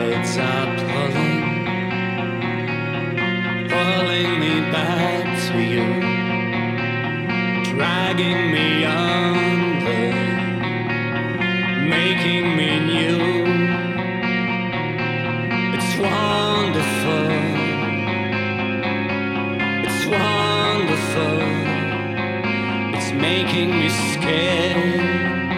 tides are pulling me back to you, dragging me under, making me new. It's wonderful, it's wonderful, it's making me scared.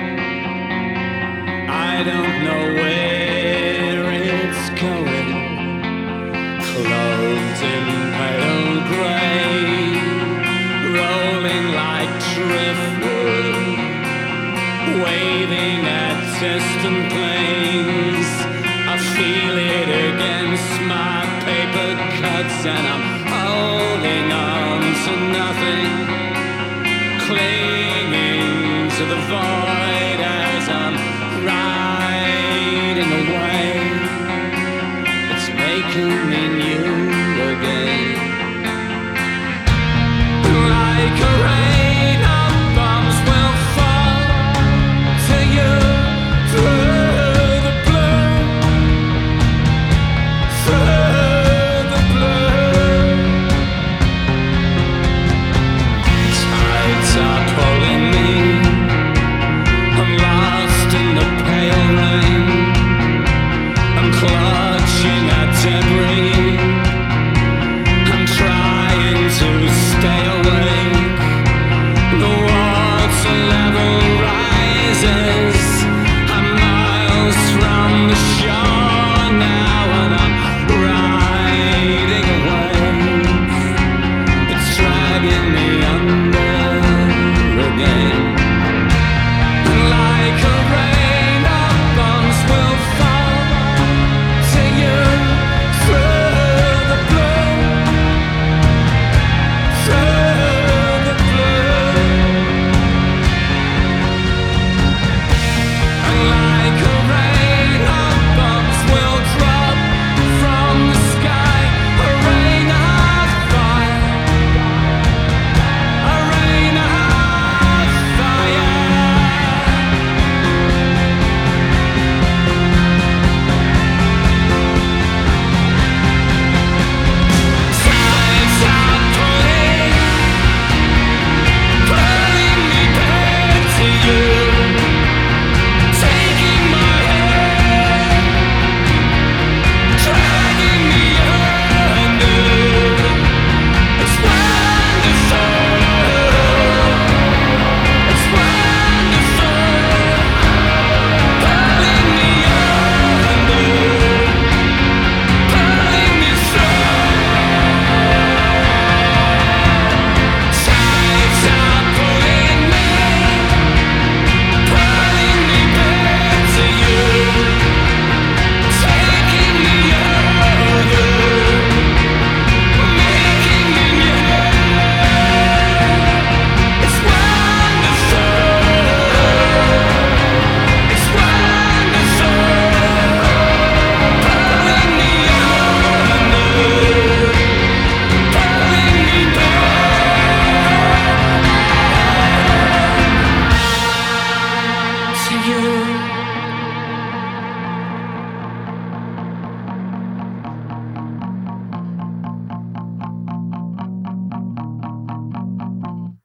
I don't know where it's going, clothed in pale grey, rolling like driftwood, waving at distant planes. I feel it against my paper cuts, and I'm holding on to nothing, clinging to the void.